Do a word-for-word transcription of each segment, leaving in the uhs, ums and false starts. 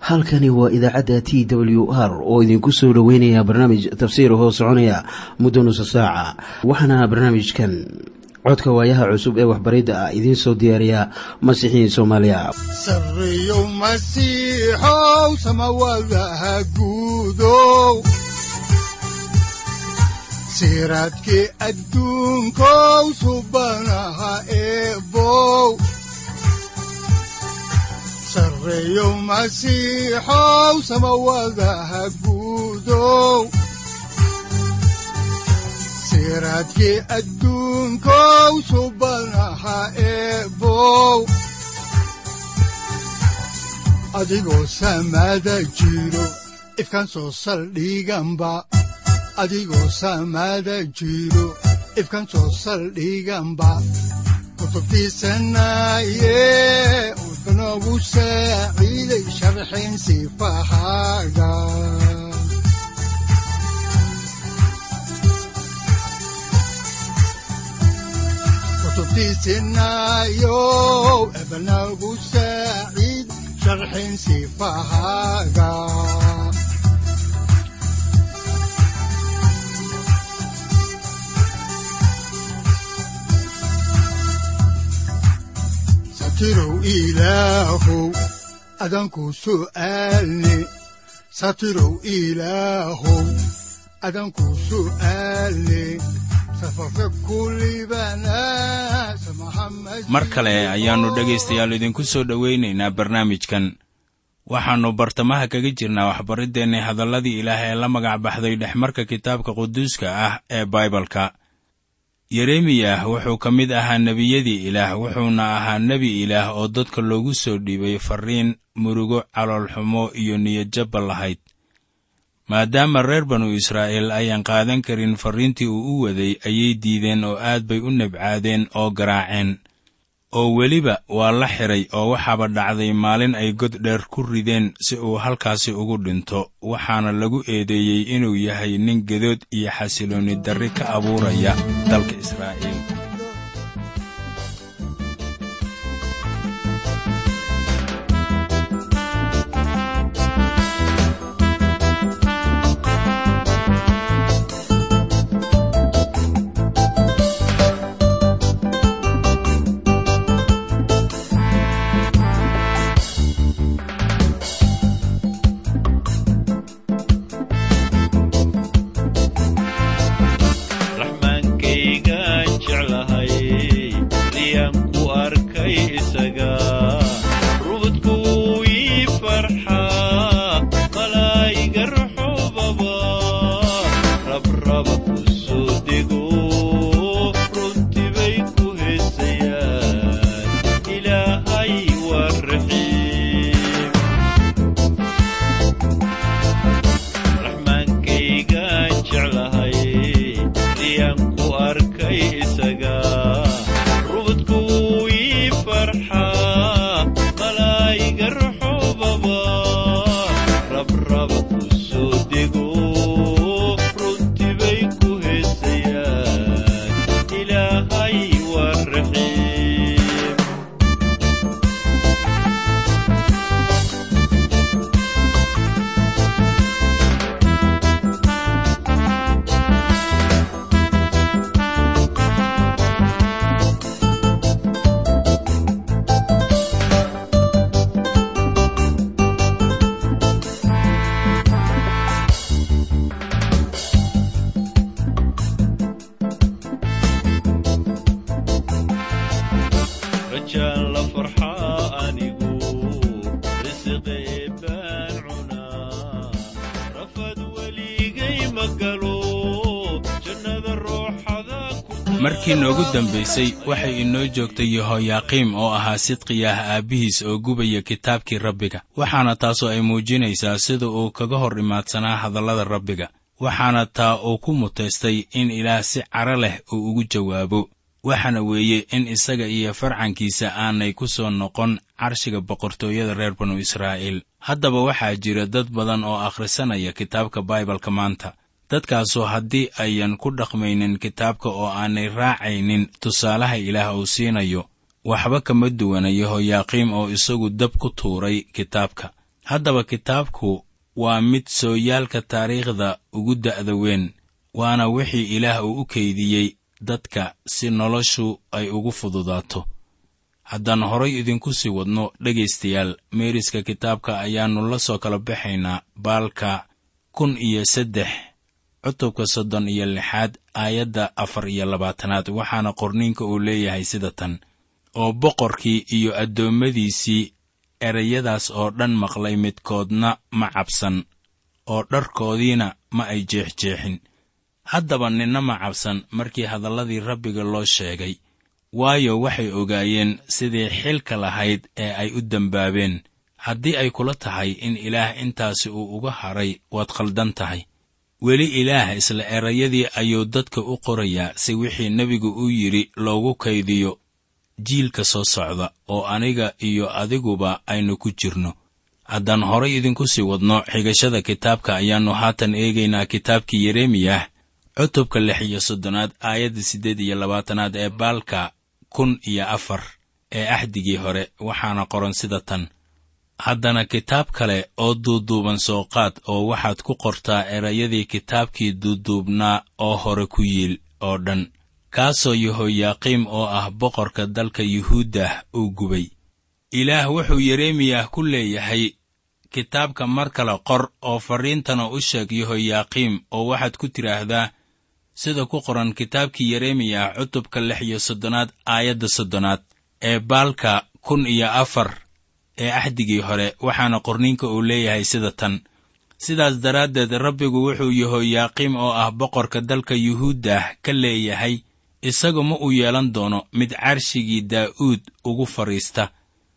halkani waa idaacadda T W R oo idinku soo dhaweynaya barnaamij tafsiir oo soconaya muddo nusu saaca. Waxaana barnaamijkan codka waayaha cusub ee waxbaridda ah idin soo diyaariya Masiixiin Soomaaliya. Sarriyo Masiixow samawadaha guudow siraadkii adduunkow subanaha eebow Sarriyo Masiixow samawadaha guudow siraadkii adduunkow subanaha eebow adigoo samada jiro ifkaan soo saldhiganba adigoo samada jiro ifkaan soo saldhiganba kutubtiisanaye udnogu saaciiday sharxin sifahaaga kutubtiisanayo ebnagu saaciid sharxin sifahaaga satirow ilaahow adanku su'aalne satirow ilaahow adanku su'aalne mar kale ayaannu dhegaystayaal idinku soo dhowaynaynaa barnaamijkan. waxaannu bartamaha kaga jirnaa waxbariddeenna hadalladii ilaah ee la magac baxday dhexmarka kitaabka quduuska ah ee baibalka. yeremiyah wuxuu ka mid ahaa nebiyadii ilaah, wuxuuna ahaa nebi ilaah oo dadka loogu soo dhiibay farriin murugo, caloolxumo iyo niyadjabba lahayd. maadaama reer banu israa'iil ayaan qaadan karin farriintii uu u waday, ayay diideen oo aad bay u nabcaadeen oo garaaceen. oo weliba waa la xidhay oo waxaaba dhacday maalin ay god dheer ku rideen si uu halkaasi ugu dhinto, waxaana lagu eedeeyey inuu yahay nin gedood iyo xasiloonni darri ka abuuraya dalka Israa'iil. markii noogu dambaysay waxay inoo joogtay Yehoyaaqiim oo ahaa Sidqiyaah aabbihiis oo gubaya kitaabkii Rabbiga, waxaana taasoo ay muujinaysaa sida uu kaga hor imaadsanaa hadallada Rabbiga, waxaana taa uu ku mutaystay in Ilaah si cara leh uu ugu jawaabo. waxaana weeye in isaga iyo farcankiisa aanay ku soo noqon carshiga boqortooyada reer banu Israa'iil. haddaba waxaa jira dad badan oo akhrisanaya kitaabka Baibalka maanta, dadkaasoo haddii ayan ku dhaqmaynin kitaabka oo aanay raacaynin tusaalaha Ilaah uu siinayo, waxba kama duwana Yehoyaaqiim oo isagu dab ku tuuray kitaabka. haddaba kitaabku waa mid sooyaalka taariikhda ugu da'da weyn, waana wixii ilaah uu u keydiyey dadka si noloshu ay ugu fududaato. haddaan horay idinku sii wadno dhegaystayaal, meeriska kitaabka ayaannu la soo kala baxaynaa baalka kun iyo saddex cutubka soddon iyo lixaad aayadda afar iyo labaatanaad, waxaana qorniinka uu leeyahay sida tan: oo boqorkii iyo addoommadiisii erayadaas oo dhan maqlay midkoodna ma cabsan, oo dharkoodiina ma ay jeexjeexin. haddaba ninna ma cabsan markii hadalladii rabbiga loo sheegay, waayo waxay ogaayeen sidii xilka lahayd ee ay u dembaabeen. haddii ay kula tahay in ilaah intaasi uu uga hadhay, waad khaldan tahay. weli ilaah isla erayadii ayuu dadka u qorayaa si wixii nebigu u yidhi loogu kaydiyo jiilka soo socda, oo aniga iyo adiguba aynu ku jirno. haddaan horay idinku sii wadno xigashada kitaabka, ayaannu haatan eegaynaa kitaabkii yeremiyah cutubka lix iyo soddonaad aayadda siddeed iyo labaatanaad ee baalka kun iyo afar ee axdigii hore, waxaana qoran sida tan: haddana kitaab kale oo duuduuban soo qaad, oo waxaad ku qortaa erayadii kitaabkii duuduubnaa oo hore ku yiil oo dhan, kaasoo yehoyaaqiim oo ah boqorka dalka yuhuuddah uu gubay. ilaah wuxuu yeremiyah ku leeyahay, kitaabka mar kale qor oo farriintana u sheeg yehoyaaqiim, oo waxaad ku tidhaahdaa sida ku qoran kitaabkii yeremiyah cutubka lix iyo soddonaad aayadda soddonaad ee baalka kun iyo afar ee axdigii hore, waxaana qorniinka uu leeyahay sida tan: sidaas daraaddeed rabbigu wuxuu yehoyaaqiim oo ah boqorka dalka yuhuuddah ka leeyahay, isagu ma uu yeelan doono mid carshigii daa'uud ugu fadhiista,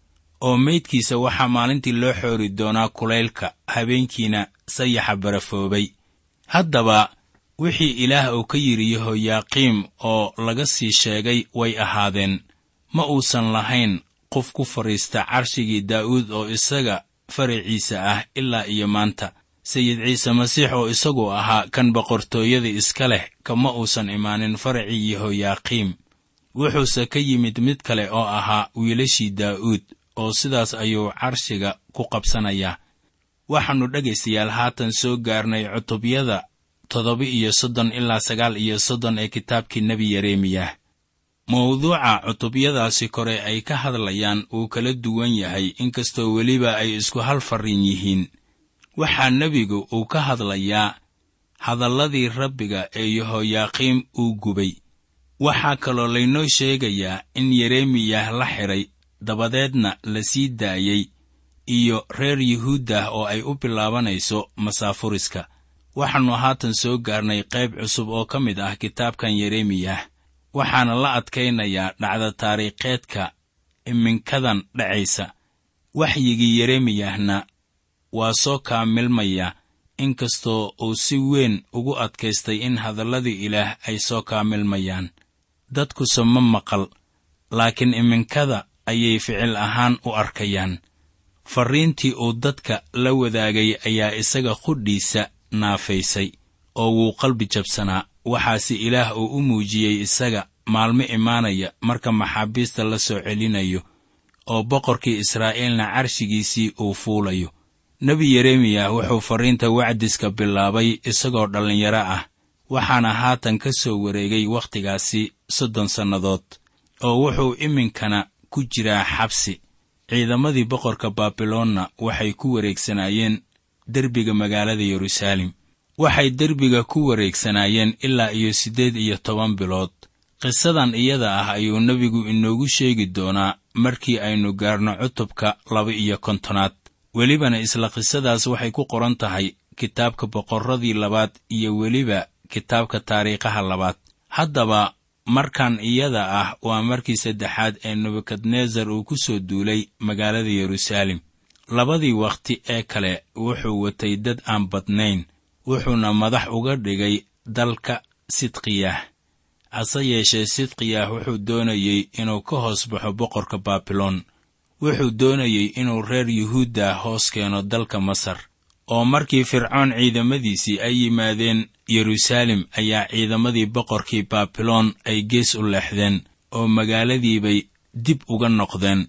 oo meydkiisa waxaa maalintii loo xoori doonaa kulaylka, habeenkiina sayaxa barafoobay. haddaba wixii ilaah uu ka yidhi yehoyaaqiim oo laga sii sheegay way ahaadeen. ma uusan lahayn qof ku fadhiista carshigii daa'uud oo isaga faraciisa ah ilaa iyo maanta. sayid ciise masiix oo isagu ahaa kan boqortooyada iska leh, kama uusan imaanin faracii yehoyaaqiim, wuxuuse ka yimid mid kale oo ahaa wiilashii daa'uud, oo sidaas ayuu carshiga ku qabsanayaa. waxaannu dhegaystayaal haatan soo gaarnay cutubyada toddoba iyo soddon ilaa sagaal iyo soddon ee kitaabkii nebi yeremiyah. mawduuca cutubyadaasi kore ay ka hadlayaan wuu kala duwan yahay, inkastoo weliba ay isku hal farriin yihiin. waxaa nebigu uu ka hadlayaa hadalladii rabbiga ee yehoyaaqiim uu gubay. waxaa kaloo laynoo sheegayaa in yeremiyah la xidhay, dabadeedna la sii daayey, iyo reer yuhuuddah oo ay u bilaabanayso masaafuriska. waxaannu haatan soo gaarnay qayb cusub oo ka mid ah kitaabkan yeremiyah, waxaana la adkaynayaa dhacda taariikheedka iminkadan dhacaysa. waxyigii yeremiyahna waa soo kaamilmaya, inkastoo uu si weyn ugu adkaystay in hadalladii ilaah ay soo kaamilmayaan. dadkuse ma maqal, laakiin iminkada ayay ficil ahaan u arkayaan. farriintii uu dadka la wadaagay ayaa isaga qudhiisa naafaysay, oo wuu qalbi jabsanaa. waxaase ilaah uu u muujiyey isaga maalmo imaanaya marka maxaabiista la soo celinayo, oo boqorkii israa'iilna carshigiisii uu fuulayo. nebi yeremiyah wuxuu farriinta wacdiska bilaabay isagoo dhallinyaro ah, waxaana haatan ka soo wareegay wakhtigaasi soddon sannadood, oo wuxuu iminkana ku jiraa xabsi. ciidamadii boqorka baabiloonna waxay ku wareegsanaayeen derbiga magaalada yeruusaalem. waxay derbiga ku wareegsanaayeen ilaa iyo siddeed iyo toban bilood. qisadan iyada ah ayuu nebigu inoogu sheegi doonaa markii aynu gaarno cutubka laba iyo kontonaad. welibana isla qisadaas waxay ku qoran tahay kitaabka boqorradii labaad iyo weliba kitaabka taariikhaha labaad. haddaba markan iyada ah waa markii saddexaad ee nebukadnesar uu ku soo duulay magaalada yeruusaalem. labadii wakhti ee kale wuxuu watay dad aan badnayn, wuxuuna madax uga dhigay dalka sidqiyah. hase yeeshee sidqiyah wuxuu doonayey inuu ka hoos baxo boqorka baabiloon. wuxuu doonayey inuu reer yuhuudda hoos keeno dalka masar. oo markii fircoon ciidamadiisii ay yimaadeen yeruusaalem, ayaa ciidamadii boqorkii baabiloon ay gees u leexdeen, oo magaaladiibay dib uga noqdeen.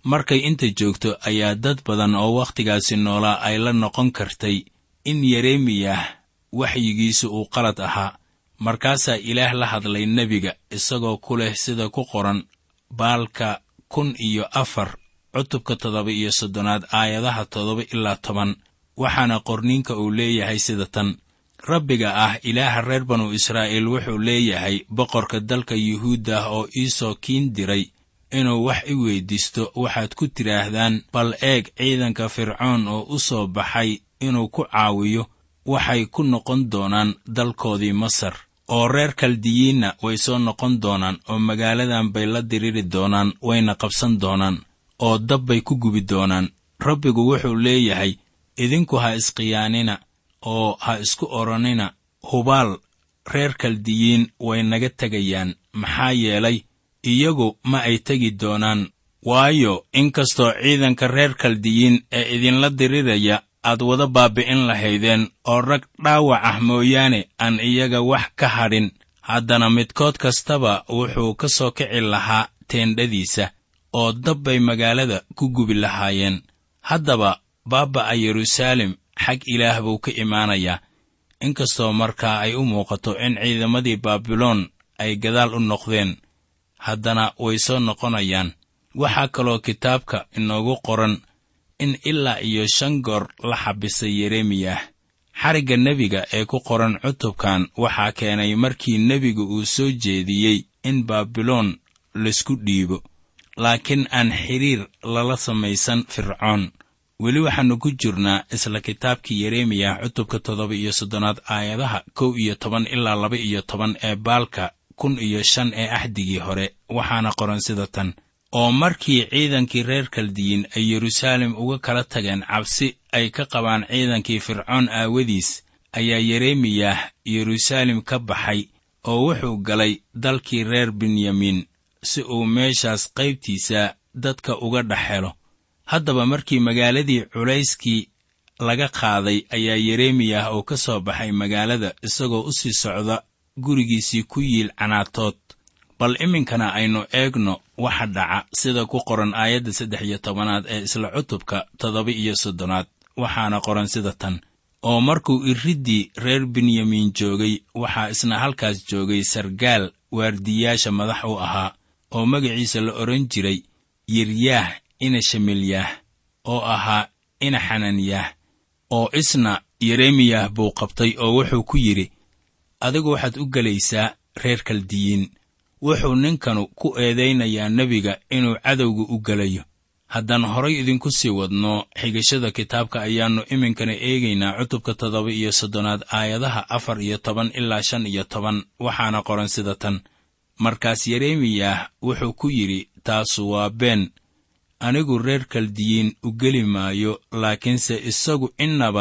markay inta joogto ayaa dad badan oo wakhtigaasi noolaa ay la noqon kartay in yeremiyah waxyigiisu uu qalad ahaa. markaasaa ilaah la hadlay nebiga isagoo ku leh sida ku qoran baalka kun iyo afar cutubka toddoba iyo soddonaad aayadaha toddoba ilaa toban, waxaana qorniinka uu leeyahay sida tan: rabbiga ah ilaaha reer banu israa'iil wuxuu leeyahay boqorka dalka yuhuudda oo ii soo kiin diray inuu wax i weyddiisto, waxaad ku tidhaahdaan, bal eeg ciidanka fircoon oo u soo baxay inuu ku caawiyo waxay ku noqon doonaan dalkoodii masar, oo reer kaldiyiinna way soo noqon doonaan oo magaaladan bay la diriri doonaan, wayna qabsan doonaan oo dab bay ku gubi doonaan. rabbigu wuxuu leeyahay, idinku ha isqiyaanina oo ha isku odhanina, hubaal reer kaldiyiin way naga tegayaan, maxaa yeelay iyagu ma ay tegi doonaan. waayo inkastoo ciidanka reer kaldiyiin ee idinla diriraya aad wada baabbi'in lahaydeen oo rag dhaawac ah mooyaane aan iyaga wax ka hadhin, haddana midkood kastaba wuxuu ka soo kici lahaa teendhadiisa, oo dab bay magaalada ku gubi lahaayeen. haddaba baabba'a yeruusaalem xag ilaah buu ka imaanayaa, inkastoo markaa ay u muuqato in ciidamadii baabiloon ay gadaal u noqdeen, haddana way soo noqonayaan. waxaa kaloo kitaabka inoogu qoran in ilaa iyo shan goor la xabisay yeremiyah. xarigga nebiga ee ku qoran cutubkan waxaa keenay markii nebigu uu soo jeediyey in baabiloon laysku dhiibo, laakiin aan xidhiir lala samaysan fircoon. weli waxaannu ku jirnaa isla kitaabkii yeremiyah cutubka toddoba iyo soddonaad aayadaha kow iyo toban ilaa laba iyo toban ee baalka kun iyo shan ee axdigii hore, waxaana qoran sida tan: oo markii ciidankii reer kaldiyiin ay yeruusaalem uga kala tageen cabsi ay ka qabaan ciidankii fircoon aawadiis, ayaa yeremiyah yeruusaalem ka baxay oo wuxuu galay dalkii reer benyamiin si uu meeshaas qaybtiisa dadka uga dhex helo. haddaba markii magaaladii culayskii laga qaaday ayaa yeremiyah oo ka soo baxay magaalada isagoo u sii socda gurigiisii ku yiil canaatood. bal iminkana aynu eegno waxa dhaca sida ku qoran aayadda saddex iyo tobanaad ee isla cutubka toddoba iyo soddonaad, waxaana qoran sida tan: oo markuu iriddii reer benyamiin joogay, waxaa isna halkaas joogay sargaal waardiyaasha madax u ahaa oo magaciisa la odhan jiray yiryaah ina shamilyah, oo ahaa ina xananiyah, oo isna yeremiyah buu qabtay oo wuxuu ku yidhi, adigu waxaad u gelaysaa reer kaldiyiin. wuxuu ninkanu ku eedaynayaa nebiga inuu cadowga u gelayo. haddaan horay idinku sii wadno xigashada kitaabka ayaannu iminkana eegaynaa cutubka toddoba iyo soddonaad aayadaha afar iyo toban ilaa shan iyo toban, waxaana qoran sida tan: markaas yeremiyah wuxuu ku yidhi, taasu waa been, anigu reer kaldiyiin u geli maayo, laakiinse isagu innaba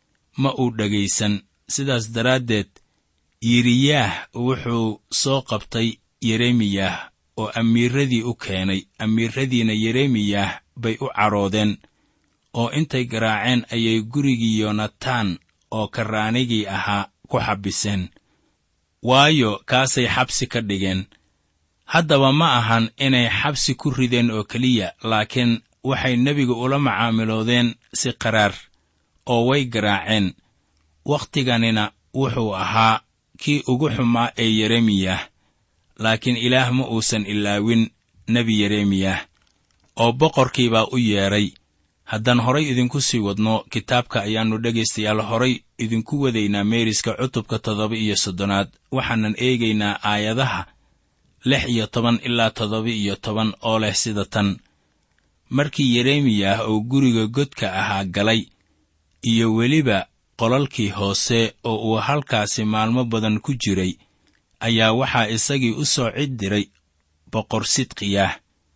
ma uu dhegaysan. sidaas daraaddeed yiryaah wuxuu soo qabtay yeremiyah oo amiiradii u keenay. amiiradiina yeremiyah bay u cadhoodeen, oo intay garaaceen ayay gurigii yonataan oo karraanigii ahaa ku xabbiseen, waayo kaasay xabsi ka dhigeen. haddaba ma ahan inay xabsi ku rideen oo keliya, laakiin waxay nebiga ula macaamiloodeen si qaraar, oo way garaaceen. wakhtiganina wuxuu ahaa kii ugu xumaa ee yeremiyah, laakiin ilaah ma uusan ilaawin nebi yeremiyah, oo boqorkii baa u yeedhay. haddaan horay idinku sii wadno kitaabka ayaannu dhegaystayaal horay idinku wadaynaa meeriska cutubka toddoba iyo soddonaad, waxaanan eegaynaa aayadaha lix iyo toban ilaa toddoba iyo toban oo leh sida tan: markii yeremiyah oo guriga godka ahaa galay, iyo weliba qolalkii hoose oo uu halkaasi maalmo badan ku jiray, ayaa waxaa isagii u soo cid diray boqor sidqiyah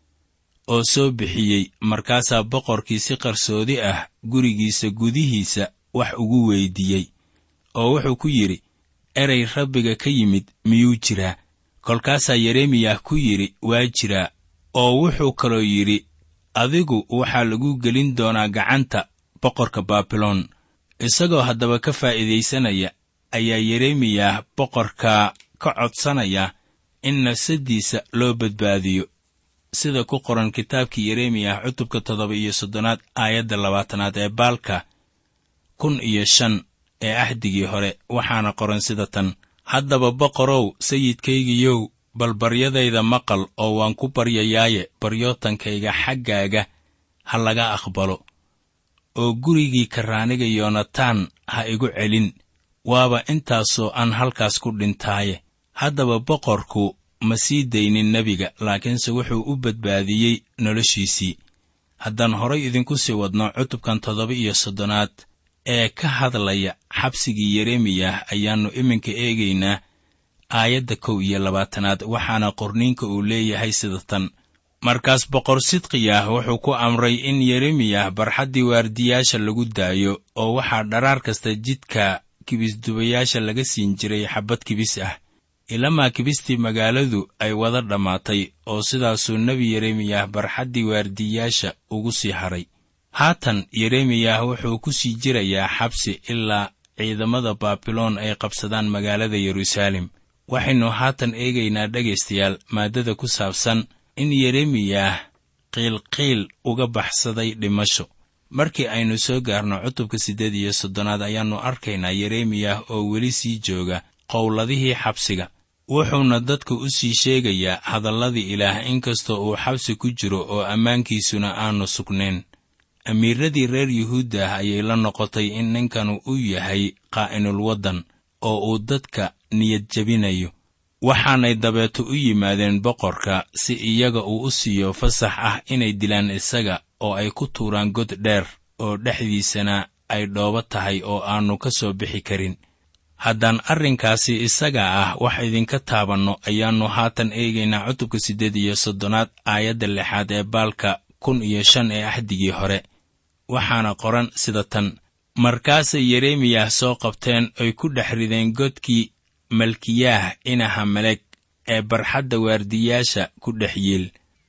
oo soo bixiyey. markaasaa boqorkii si qarsoodi ah gurigiisa gudihiisa wax ugu weyddiiyey, oo wuxuu ku yidhi, erey rabbiga ka yimid miyuu jiraa? kolkaasaa yeremiyah ku yidhi, waa jiraa. oo wuxuu kaloo yidhi, adigu waxaa lagu gelin doonaa gacanta boqorka baabiloon. isagoo haddaba ka faa'iidaysanaya ayaa yeremiyah boqorka ka codsanaya in nafsaddiisa loo badbaadiyo. sida ku qoran kitaabkii yeremiyah cutubka toddoba iyo soddonaad aayadda labaatanaad ee baalka kun iyo shan ee ahdigii hore, waxaana qoran sida tan: haddaba boqorow, sayidkaygiyow, bal baryadayda maqal oo waan ku baryayaaye baryootankayga xaggaaga ha laga aqbalo, oo gurigii karraaniga yoonataan ha igu celin, waaba intaasoo aan halkaas ku dhintaaye. haddaba boqorku ma sii daynin nebiga, laakiinse wuxuu u badbaadiyey noloshiisii. haddaan horay idinku sii wadno cutubkan toddoba iyo soddonaad ee ka hadlaya xabsigii yeremiyah, ayaannu iminka eegaynaa aayadda kow iyo labaatanaad, waxaana qorniinka uu leeyahay sida tan: markaas boqor sidqiyah wuxuu ku amray in yeremiyah barxaddii waardiyaasha lagu daayo, oo waxaa dharaar kasta jidka kibisdubayaasha laga siin jiray xabbad kibis ah, ilamaa kibistii magaaladu ay wada dhammaatay, oo sidaasuu nebi yeremiyah barxaddii waardiyaasha ugu sii haray. haatan yeremiyah wuxuu ku sii jirayaa xabsi ilaa ciidamada baabiloon ay qabsadaan magaalada yeruusaalem. waxaynu haatan eegaynaa dhegaystayaal maaddada ku saabsan in yeremiyah qiilqiil uga baxsaday dhimasho. markii aynu soo gaarno cutubka siddeed iyo soddonaad ayaannu arkaynaa yeremiyah oo weli sii jooga qowladihii xabsiga, wuxuuna dadka u sii sheegayaa hadalladii ilaah inkastoo uu xabsi ku jiro oo ammaankiisuna aanu sugnayn. amiiradii reer yuhuuddah ayay la noqotay in ninkanu u yahay qaa'inul waddan oo uu dadka niyad jebinayo, waxaanay dabeeto u yimaadeen boqorka si iyaga uu u siiyo fasax ah inay dilaan isaga oo ay ku tuuraan god dheer oo dhexdiisana ay dhoobo tahay oo aannu ka soo bixi karin. haddaan arrinkaasi isaga ah wax idinka taabanno, ayaannu haatan eegaynaa cutubka siddeed iyo soddonaad aayadda lixaad ee baalka kun iyo shan ee ahdigii hore, waxaana qoran sida tan: markaasay yeremiyah soo qabteen oy ku dhex rideen godkii malkiyaah inaha meleg ee barxadda waardiyaasha ku dhex yiil,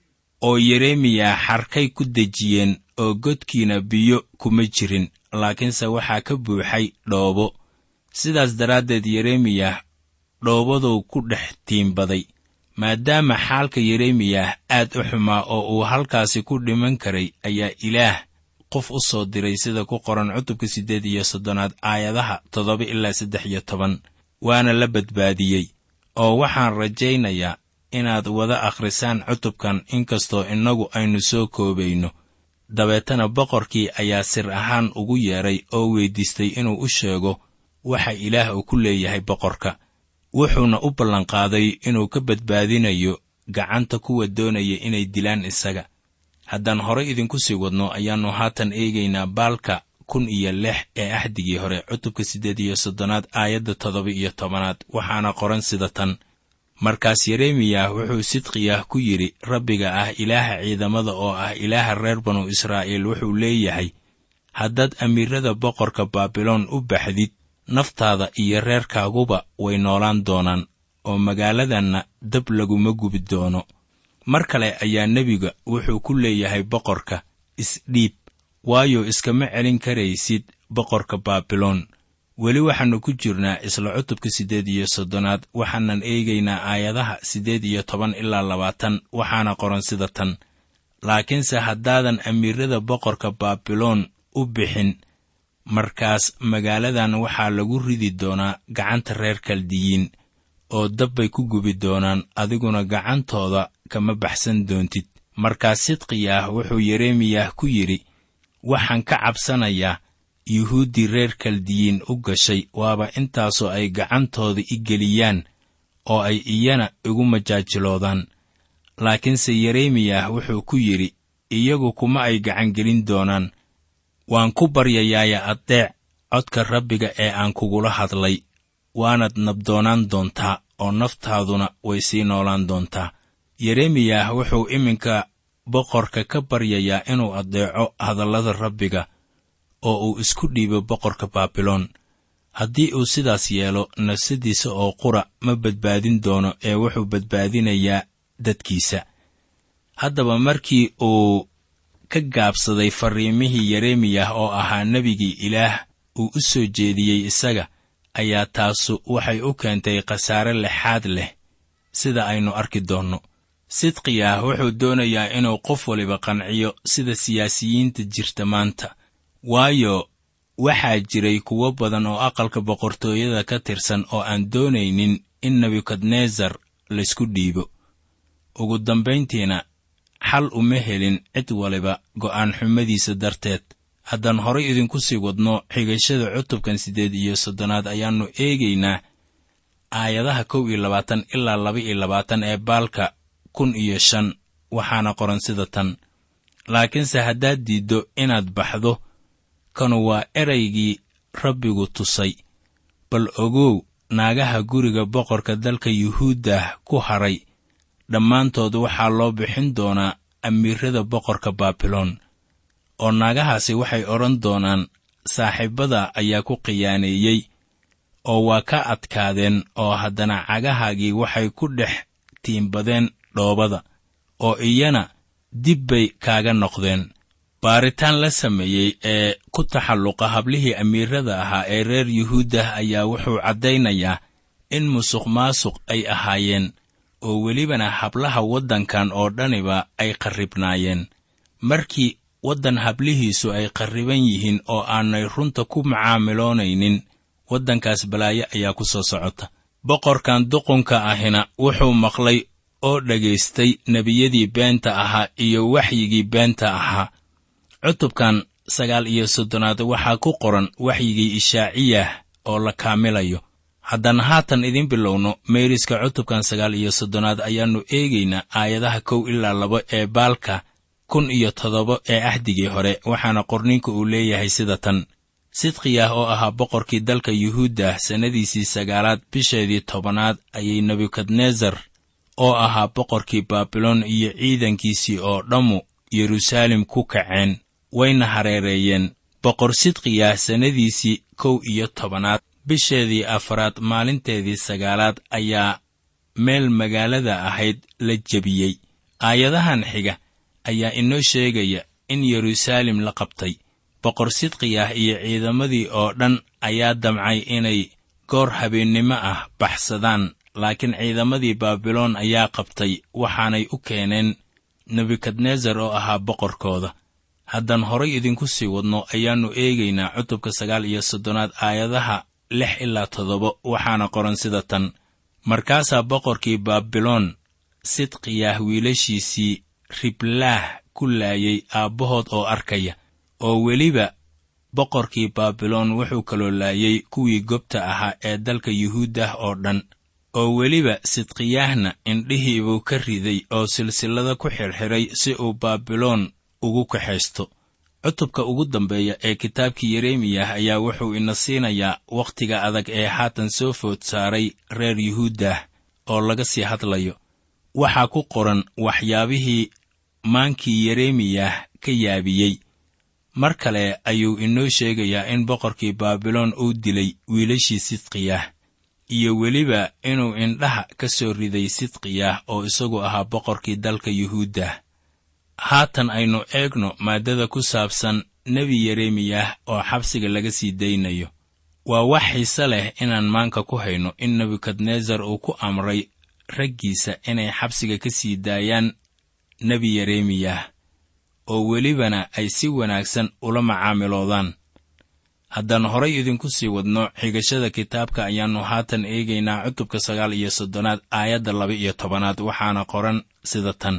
oo yeremiyah xarkay ku dejiyeen, oo godkiina biyo kuma jirin, laakiinse waxaa ka buuxay dhoobo. sidaas daraaddeed yeremiyah dhoobaduu ku dhex tiimbaday. maadaama xaalka yeremiyah aad u xumaa oo uu halkaasi ku dhiman karay, ayaa ilaah qof u soo diray sida ku qoran cutubka siddeed iyo soddonaad aayadaha toddoba ilaa saddex iyo toban, waana la badbaadiyey. oo waxaan rajaynayaa inaad wada akhrisaan cutubkan inkastoo innagu aynu soo koobayno. dabeetana boqorkii ayaa sir ahaan ugu yeedhay oo weyddiistay inuu u sheego waxa ilaah uu ku leeyahay boqorka, wuxuuna u ballanqaaday inuu ka badbaadinayo gacanta kuwa doonaya inay dilaan isaga. haddaan horay idinku sii wadno, ayaannu haatan eegaynaa baalka kun iyo lix ee ahdigii hore cutubka siddeed iyo soddonaad aayadda toddoba iyo tobanaad, waxaana qoran sida tan: markaas yeremiyah wuxuu sidqiyah ku yidhi, rabbiga ah ilaaha ciidamada oo ah ilaaha reer banu israa'iil wuxuu leeyahay, haddaad amiirada boqorka baabiloon u baxdid, naftaada iyo reerkaaguba way noolaan doonaan, oo magaaladanna dab laguma gubi doono. mar kale ayaa nebiga wuxuu ku leeyahay boqorka, isdhiib, waayo iskama celin karaysid boqorka baabiloon. weli waxaannu ku jirnaa isla cutubka siddeed iyo soddonaad, waxaanan eegaynaa aayadaha siddeed iyo toban ilaa labaatan, waxaana qoran sida tan: laakiinse haddaadan amiirada boqorka baabiloon u bixin, markaas magaaladan waxaa lagu ridi doonaa gacanta reer kaldiyiin, oo dabbay ku gubi doonaan, adiguna gacantooda kama baxsan doontid. markaas sidqiyah wuxuu yeremiyah ku yidhi, waxaan ka cabsanayaa yuhuuddii reer kaldiyiin u gashay, waaba intaasoo ay gacantooda i geliyaan oo ay iyana igu majaajiloodaan. laakiinse yeremiyah wuxuu ku yidhi, iyagu kuma ay gacangelin doonaan. waan ku baryayaaya addeec codka rabbiga ee aan kugula hadlay, waanad nabdoonaan doontaa oo naftaaduna way sii noolaan doontaa. yeremiyah wuxuu iminka boqorka ka baryayaa inuu addeeco hadallada rabbiga oo uu isku dhiibo boqorka baabiloon. haddii uu sidaas yeelo, nafsadiisa oo qura ma badbaadin doono ee wuxuu badbaadinayaa dadkiisa. haddaba markii uu ka gaabsaday farriimihii yeremiyah oo ahaa nebigii ilaah uu u soo jeediyey isaga, ayaa taasu waxay u keentay khasaare lexaad leh, sida aynu arki doonno. sidqiyaah wuxuu doonayaa inuu qof waliba qanciyo sida siyaasiyiinta jirta maanta, waayo waxaa jiray kuwo badan oo aqalka boqortooyada ka tirsan oo aan doonaynin in nebukadnesar laysku dhiibo. ugu dambayntiina xal uma helin cid waliba go'aan xumadiisa darteed. haddaan horay idinku sii wadno xigashada cutubkan siddeed iyo soddonaad ayaannu eegaynaa aayadaha kow iyo labaatan ilaa laba iyo labaatan ee baalka kun iyo shan, waxaana qoran sida tan: laakiinse haddaad diiddo inaad baxdo, kanu waa eraygii rabbigu tusay. bal ogow, naagaha guriga boqorka dalka yuhuuddah ku haray dhammaantood waxaa loo bixin doonaa amiirrada boqorka baabiloon, oo naagahaasi waxay odhan doonaan, saaxiibbada ayaa ku khiyaaneeyey oo waa ka adkaadeen, oo haddana cagahaagii waxay ku dhex tiimbadeen dhoobada, oo iyana dib bay kaaga noqdeen. baaritaan la sameeyey ee ku taxalluqa hablihii amiirrada ahaa ee reer yuhuuddah ayaa wuxuu caddaynayaa in musuqmaasuq ay ahaayeen, oo welibana hablaha waddankan oo dhaniba ay qarribnaayeen. markii waddan hablihiisu ay qarriban yihiin oo aanay runta ku macaamiloonaynin, waddankaas balaayo ayaa ku soo socota. boqorkan duqunka ahina wuxuu maqlay oo dhagaystay nebiyadii beenta ahaa iyo waxyigii beenta ahaa. cutubkan sagaal iyo soddonaad waxaa ku qoran waxyigii ishaaciyah oo la kaamilayo. haddaan haatan idin bilowno meeriska cutubkan sagaal iyo soddonaad ayaannu eegaynaa aayadaha kow ilaa laba ee baalka kun iyo toddoba ee ahdigii hore, waxaana qorninka uu leeyahay sida tan: sidqiyaah oo ahaa boqorkii dalka yuhuuddah sannadiisii sagaalaad bisheedii tobanaad ayay nebukadnesar oo ahaa boqorkii baabiloon iyo ciidankiisii oo dhammu yeruusaalem ku kaceen, wayna hareereeyeen. boqor sidqiyaah sannadiisii kow iyo tobanaad bisheedii afaraad maalinteedii sagaalaad ayaa meel magaalada ahayd la jebiyey. aayadahan xiga ayaa inoo sheegaya in yeruusaalem la qabtay. boqor sidqiyaah iyo ciidamadii oo dhan ayaa damcay inay goor habeennimo ah baxsadaan, laakiin ciidamadii baabiloon ayaa qabtay, waxaanay u keeneen nebukadnesar oo ahaa boqorkooda. haddaan horay idinku sii wadno ayaannu eegaynaa cutubka sagaal iyo soddonaad aayadaha lix ilaa toddoba, waxaana qoran sida tan: markaasaa boqorkii baabiloon sidqiyaah wiilashiisii riblaah ku laayay aabbahood oo arkaya, oo weliba boqorkii baabiloon wuxuu kaloo laayay kuwii gobta ahaa ee dalka yuhuuddah oo dhan, oo weliba sidqiyaahna indhihii buu ka riday oo silsilada ku xirxiray si uu baabiloon ugu kaxaysto. cutubka ugu dambeeya ee kitaabkii yeremiyah ayaa wuxuu ina siinayaa wakhtiga adag ee haatan soo food saaray reer yuhuuddah oo laga sii hadlayo. waxaa ku qoran waxyaabihii maankii yeremiyah ka yaabiyey. mar kale ayuu inoo sheegayaa in boqorkii baabiloon uu dilay wiilashii sidqiyaah, iyo weliba inuu indhaha ka soo riday sidqiyaah oo isagu ahaa boqorkii dalka yuhuuddah. haatan aynu eegno maaddada ku saabsan nebi yeremiyah oo xabsiga laga sii daynayo. waa wax xiise leh inaan maanka ku hayno in nebukadnesar uu ku amray raggiisa inay xabsiga ka sii daayaan nebi yeremiyah, oo welibana ay si wanaagsan ula macaamiloodaan. haddaan horay idinku sii wadno xigashada kitaabka ayaannu haatan eegaynaa cutubka sagaal iyo soddonaad aayadda laba iyo tobanaad, waxaana qoran sida tan: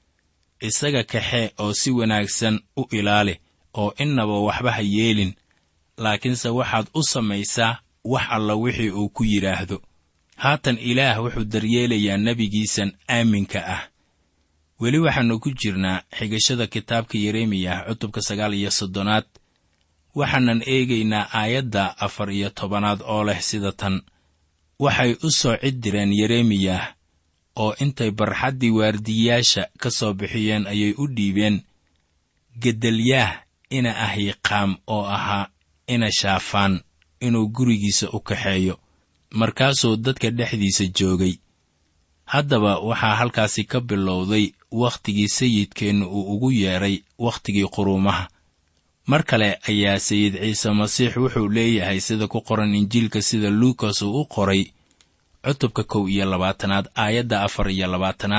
isaga kaxee oo si wanaagsan u ilaali, oo innaba waxba ha yeelin, laakiinse waxaad u samaysaa wax alla wixii uu ku yidhaahdo. haatan ilaah wuxuu daryeelayaa nebigiisan aaminka ah. weli waxaannu ku jirnaa xigashada kitaabka yeremiyah cutubka sagaal iyo soddonaad, waxaanan eegaynaa aayadda afar iyo tobanaad oo leh sida tan: waxay u soo cid direen yeremiyah, oo intay barxaddii waardiyayaasha ka soo bixiyeen ayay u dhiibeen gedalyaah ina ahiiqaam oo ahaa ina shaafaan inuu gurigiisa u kaxeeyo. markaasuu dadka dhexdiisa joogay. haddaba waxaa halkaasi ka bilowday wakhtigii sayidkeennu uu ugu yeedhay wakhtigii quruumaha. mar kale ayaa sayid ciise masiix wuxuu leeyahay sida ku qoran injiilka sida luukas uu u qoray cutubka kow iyo labaatanaad aayadda afar iyo labaatanaad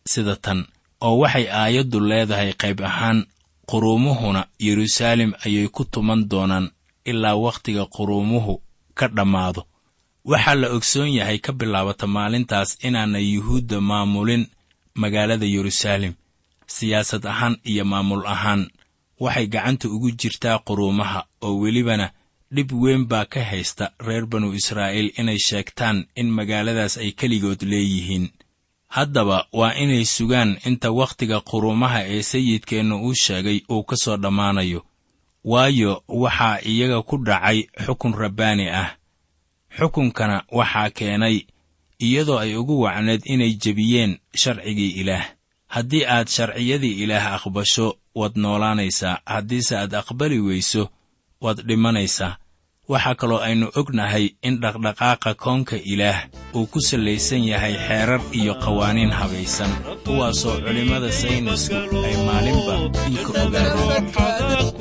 sida tan, oo waxay aayaddu leedahay qayb ahaan, quruumuhuna Yeruusaalem ayay ku tuman doonaan ilaa wakhtiga quruumuhu ka dhammaado. Waxaa la ogsoon yahay ka bilaabata maalintaas inaanay yuhuudda maamulin magaalada Yeruusaalem. Siyaasad ahaan iyo maamul ahaan waxay gacanta ugu jirtaa quruumaha, oo welibana dhib weyn baa ka haysta reer banu Israa'iil inay sheegtaan in magaaladaas ay keligood leeyihiin. Haddaba waa inay sugaan inta wakhtiga quruumaha ee sayidkeenna uu sheegay uu ka soo dhammaanayo, waayo waxaa iyaga ku dhacay xukun rabbaani ah. Xukunkana waxaa keenay iyadoo ay ugu wacneed inay jebiyeen sharcigii Ilaah. Haddii aad sharciyadii Ilaah aqbasho, waad noolaanaysaa; haddiise aad aqbali weyso, waad dhimanaysaa. Waxaa kaloo aynu ognahay in dhaqdhaqaaqa koonka Ilaah uu ku salaysan yahay xeerar iyo qawaaniin habaysan, kuwaasoo culimmada saynisku ay maalinba inka ogaadeen.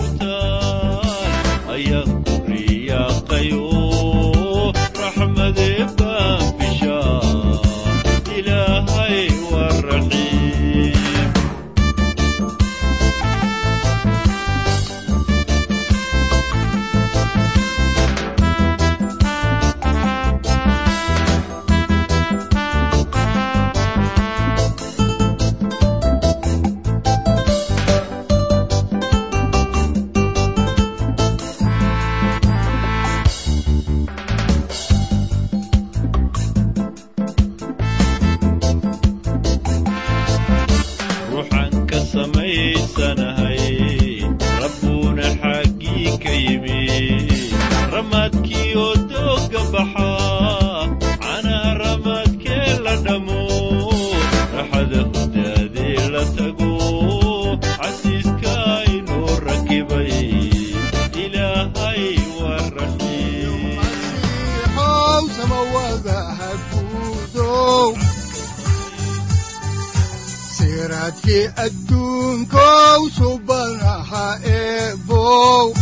siraadkii adduunkow subanaha eebow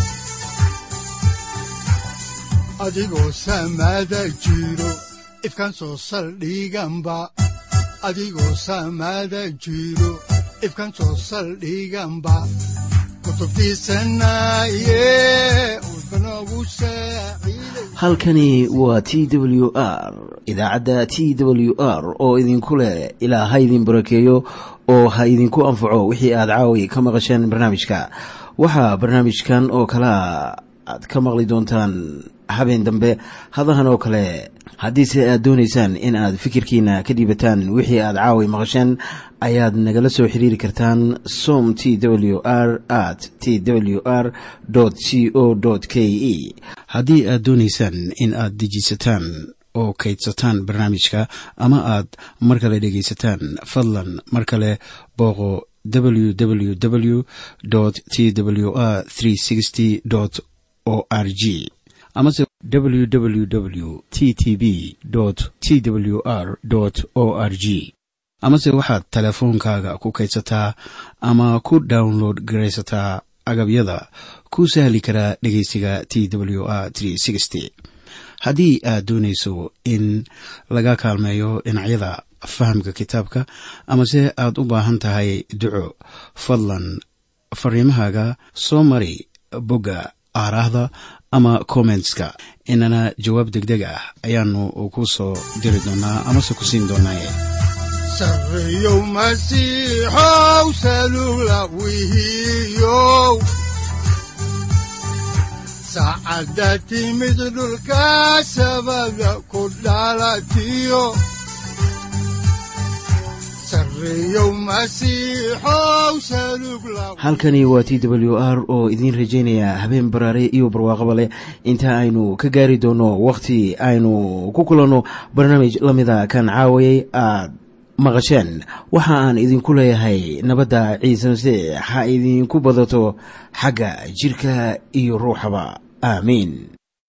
adigoo samada jiro ifkan soo saldhiganba adigoo samada jiro ifkan soo saldhiganba kutubtiisanaye ulbanogu saaciiday. halkani waa T W R, idaacadda T W R oo idinku leh ilaa ha idin barakeeyo oo ha idinku anfaco wixii aad caawi ka maqasheen barnaamijka. waxaa barnaamijkan oo kala aad ka maqli doontaan habeen dambe hadahan oo kale. haddiise aad doonaysaan in aad fikirkiina ka dhiibataan wixii aad caawi maqasheen, ayaad nagala soo xiriiri kartaan som T W R at T W R C O K E. haddii aad doonaysaan in aad dejisataan oo kaydsataan barnaamijka ama aad mar kale dhegaysataan, fadlan mar kale booqo w w w T W R three sixty O R G amase w w w t t b t w r o r g amase waxaad telefoonkaaga ku kaydsataa ama ku download garaysataa agabyada ku sahli karaa dhegeysiga T W R three sixty. haddii aad doonayso in laga kaalmeeyo dhinacyada fahamka kitaabka amase aad u baahan tahay duco, fadlan fariimahaaga soo mari bogga aaraahda ama commentska, inana jawaab degdeg ah ayaanu ku soo diri doonaa amase ku siin doonaaye. sarreeyow masiixow salugla wihiyow saacadda timid dhulka sabada ku dhalatiyo halkani waa T W R oo idiin rajaynaya habeen baraare iyo barwaaqaba leh, inta aynu ka gaari doono wakhti aynu ku kulanno barnaamij la mida kan caawayay aad maqasheen. waxa aan idinku leeyahay nabadda ciise masiix ha idinku badato xagga jirka iyo ruuxaba. aamiin.